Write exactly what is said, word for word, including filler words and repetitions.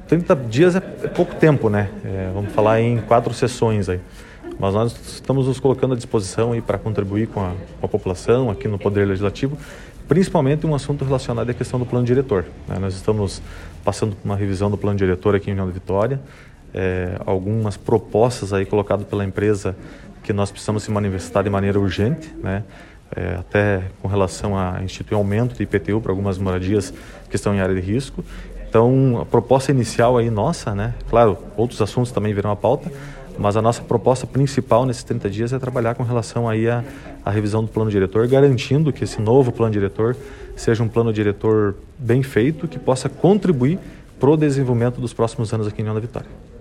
trinta dias é, é pouco tempo, né? É, vamos falar em quatro sessões aí. Mas nós estamos nos colocando à disposição aí para contribuir com a, com a população aqui no Poder Legislativo, principalmente um assunto relacionado à questão do plano diretor, né? Nós estamos passando por uma revisão do plano diretor aqui em União da Vitória, é, algumas propostas aí colocadas pela empresa que nós precisamos se manifestar de maneira urgente, né? É, até com relação a instituir aumento de I P T U para algumas moradias que estão em área de risco. Então, a proposta inicial aí nossa, né? Claro, outros assuntos também virão à pauta, mas a nossa proposta principal nesses trinta dias é trabalhar com relação aí à, à revisão do plano diretor, garantindo que esse novo plano diretor seja um plano diretor bem feito, que possa contribuir para o desenvolvimento dos próximos anos aqui em União da Vitória.